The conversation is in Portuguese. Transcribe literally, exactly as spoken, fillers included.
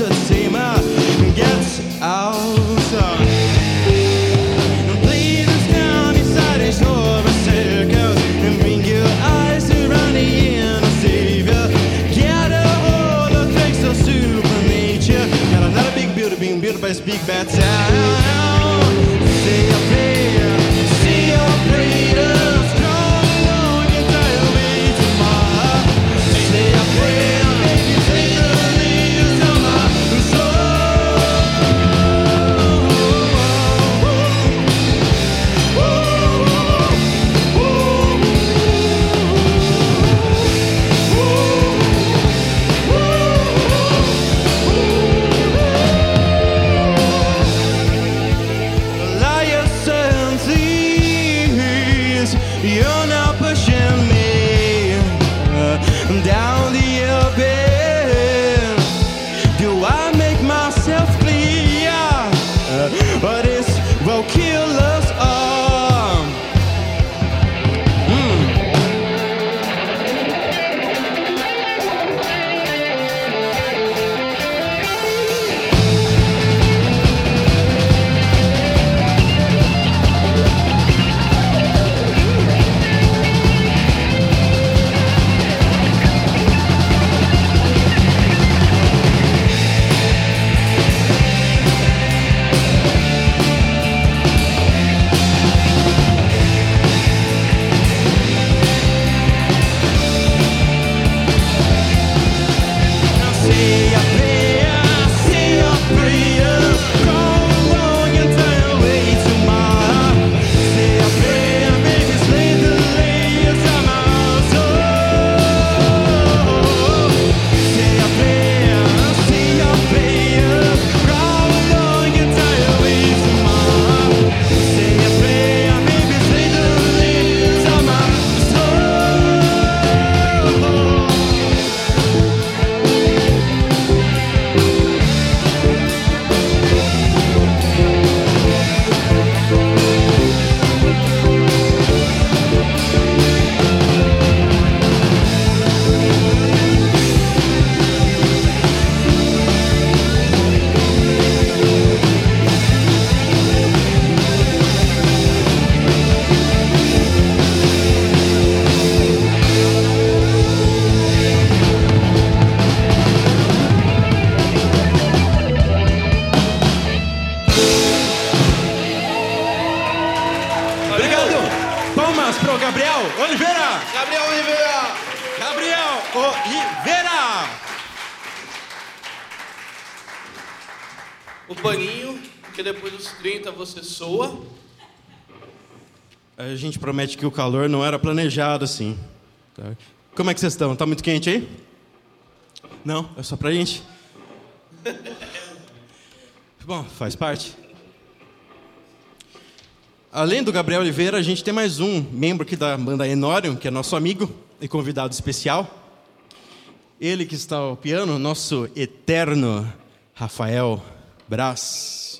the tamer gets out. Bleed us down inside his over circles and bring your eyes around the inner savior. Get a hold of tricks of super nature. Got another big beauty being built by this big bad town. Say a prayer, say a prayer. Strong on your entire way to my heart. Say a prayer, baby, say the leaves of my you're not pushing me down the abyss. Do I make myself clear? But this will kill us all. Mm. Pro Gabriel Oliveira! Gabriel Oliveira! Gabriel Oliveira! O paninho, que depois dos trinta você soa. A gente promete que o calor não era planejado assim. Tá? Como é que vocês estão? Tá muito quente aí? Não? É só pra gente? Bom, faz parte. Além do Gabriel Oliveira, a gente tem mais um membro aqui da banda Enorium, que é nosso amigo e convidado especial. Ele que está ao piano, nosso eterno Rafael Braz.